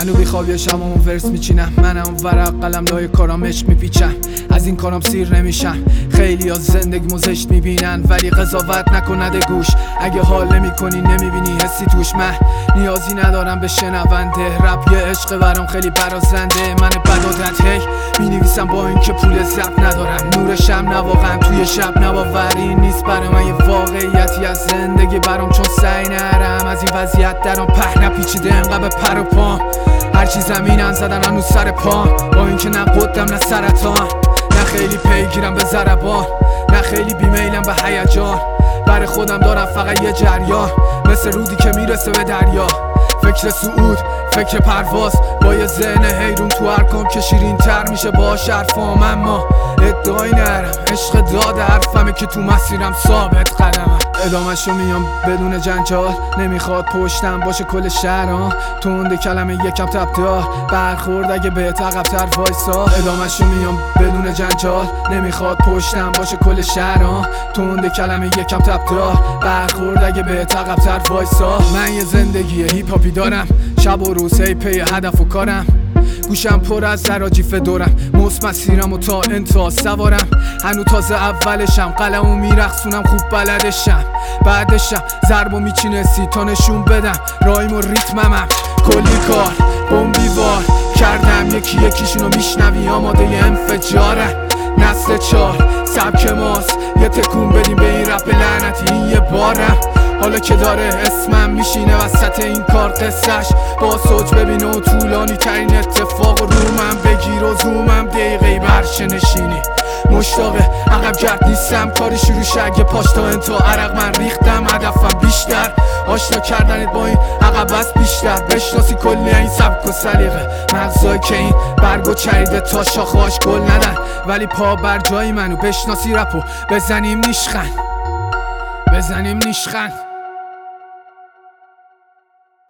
هنو بی خواب یشم اون ورس میچینم، منم اون ورق قلم لای کارام عشق میپیچم، از این کارام سیر نمیشم. خیلی از زندگی مزشت میبینن ولی قضاوت نکنده گوش. اگه حال نمیکنی نمیبینی حسی توش. من نیازی ندارم به شنونده، رپ یه عشق برام خیلی برازنده. من بدادت هی مینویسم با اینکه پول ضبط ندارم. نورشم نه واقعا توی شب نباوری نیست برای من یه واقعیتی از زندگی برام، چون سعی نرم از این وضعیت درام په نپیچیده انقدر پر و پام. هرچی زمینم زدن هنوز سر پام، با اینکه نه قدم نه سرطان، نه خیلی پیگیرم به ضربان، نه خیلی بیمیلم به هیجان. برای خودم دارم فقط یه جریان، مثل رودی که میرسه به دریا. فکر صعود، فکر پرواز، با یه ذهن حیرون تو ارکام که شیرین تر میشه با حرفام. اما ادعایی نرم، عشق داد حرفمه که تو مسیرم ثابت قدمم. ادامه‌شو میام بدون جنجال، نمیخواد پشتم باشه کل شهرام. تند کلمه یکم تبدار، برخورد اگه بهت عقب‌تر وایسا. ادامه‌شو میام بدون جنجال، نمیخواد پشتم باشه کل شهرام. تند کلمه یکم تبدار، برخورد اگه بهت عقب‌تر وایسا. من یه زندگی هیپ هاپی دارم، شب و روز هی پی هدف و کارم. گوشم پر از زراجیف دورم، موس مسیرم و تا انتها سوارم. هنو تازه اولشم، قلمو میرقصونم خوب بلدشم. بعدشم ضربو میچینسی تا نشون بدم رایم و ریتممم. کلی کار بمبیوار کردم، یکی یکیشونو میشنوی آماده انفجارن. نسل 4 سبک ماست، یه تکون بدیم به این رپ لعنتی. این یه بارم حالا که داره اسمم میشینه وسط این کار. قصهش با سوج ببینه و طولانی ترین اتفاق رو من بگیر و زومم دقیقه برشه نشینی. مشتاق عقب گرد نیستم، کاری شروع شه اگه پاش تا انتا عرق من ریختم. هدفم بیشتر آشنا کردنت با این عقب است بیشتر. بشناسی کلی این سبک و سلیقه، مغزایی که این برگو چریده تا شاخهاش گل ندن. ولی پا بر جای منو بشناسی رپو بزنیم نیشخن، بزنیم نیشخن.